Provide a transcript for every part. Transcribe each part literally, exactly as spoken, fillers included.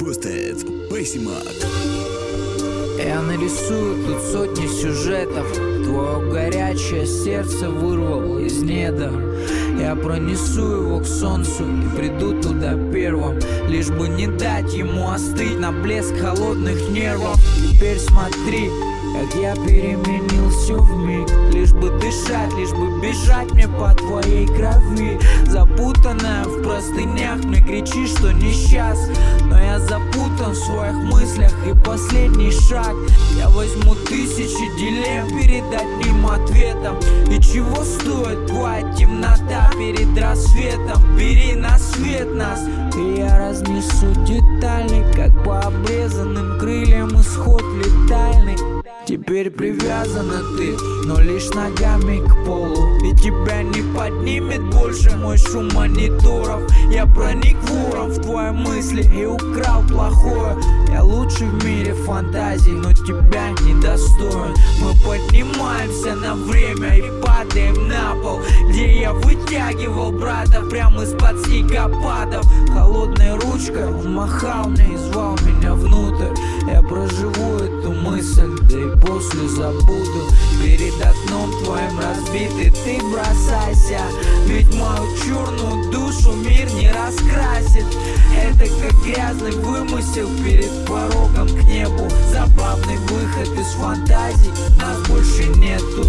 Boosted, Бейсимак. Я нарисую тут сотни сюжетов. Твое горячее сердце вырвал из недр. Я пронесу его к солнцу и приду туда первым, лишь бы не дать ему остыть на блеск холодных нервов. Теперь смотри, как я переменился вмиг, лишь бы дышать, лишь бы бежать мне по твоей крови. Запутанная в простынях, мне кричишь, что несчастна, но я запутан в своих мыслях, и последний шаг. Я возьму тысячи дилемм перед одним ответом. И чего стоит твоя темнота перед рассветом? Бери на свет нас, и я разнесу детали, как по обрезанным крыльям исход летальный. Теперь привязана ты, но лишь ногами к полу, и тебя не поднимет больше мой шум мониторов. Я проник вором в твои мысли и украл плохое. Я лучший в мире фантазий, но тебя недостоин. Мы поднимаемся на время и падаем на пол, где я вытягивал брата прямо из-под снегопадов. Холодной ручкой он махал мне и звал меня внутрь. Я проживу эту мысль, да и после забуду. Перед окном твоим разбитый ты бросайся, ведь мою черную душу мир не раскрасит. Это как грязный вымысел перед порогом к небу. Забавный выход из фантазий, нас больше нету.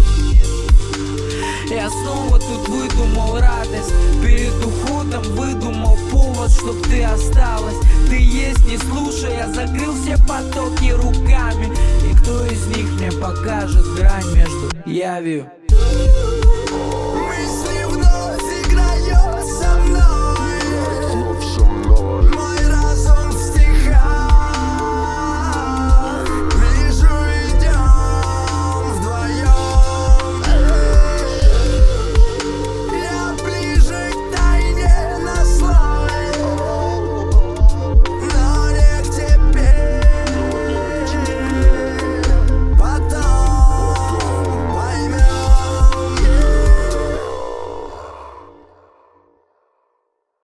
Я снова тут выдумал радость, перед уходом выдумал повод, чтоб ты осталась. Ты есть, не слушай, я закрыл все потоки руками. И кто из них мне покажет грань между явью